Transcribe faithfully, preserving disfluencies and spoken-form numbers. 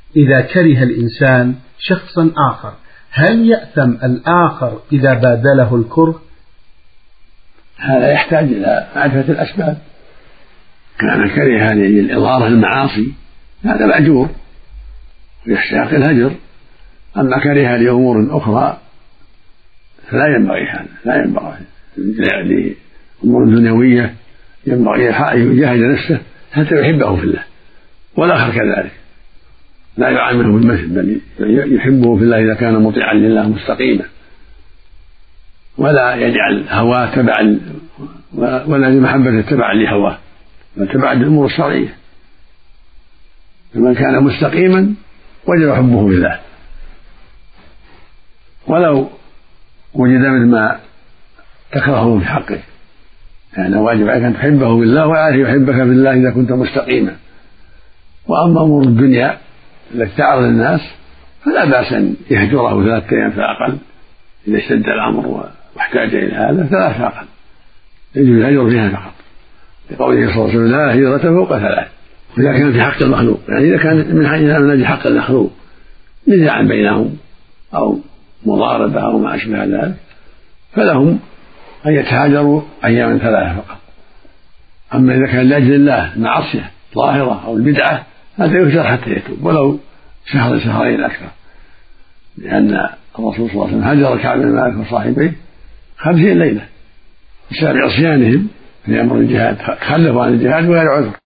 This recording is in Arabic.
إذا كره الإنسان شخصا آخر هل يأثم الآخر إذا بادله الكره؟ هذا يحتاج إلى معرفة الأسباب. كان كره هذه الإظهار المعاصي هذا مأجور ويستحق الهجر. أما كره لأمور أخرى فلا ينبغي هذا، لا ينبغي لأمور دنيوية ينبغي يجاهد نفسه حتى يحبه في الله، والآخر كذلك لا يعامله بالمثل بل يحبه في الله إذا كان مطيعا لله مستقيما، ولا يجعل هواه تبعا ولا لمحبته تبعا لهواه بل تبعا للأمور الشرعية. فمن كان مستقيما وجب حبه في الله، ولو وجد مثل ما تكرهه في حقه يعني واجب عليك أن تحبه بالله وعليه يحبك بالله إذا كنت مستقيما. وأما أمور الدنيا التي تعرض الناس فلا بأس أن يهجره ثلاثة أيام فأقل إذا اشتد الأمر واحتاج إلى هذا ثلاثة فأقل يجب الهجر فيها فقط، لقوله صلى الله عليه وسلم لا هجرة فوق ثلاث. إذا كان في حق المخلوق يعني إذا كان من أجل حق المخلوق نزاعا بينهم أو مضاربة أو ما أشبه ذلك فلهم أن يتهاجروا أياما ثلاثة فقط. أما إذا كان لأجل الله معصية ظاهرة أو البدعة هذا يهجر حتى يتوب ولو شهر شهرين أكثر، لأن الرسول صلى الله عليه وسلم هجر كعب بن مالك وصاحبيه خمسين ليلة بسبب عصيانهم في أمر الجهاد، خلفوا عن الجهاد وغير عذر.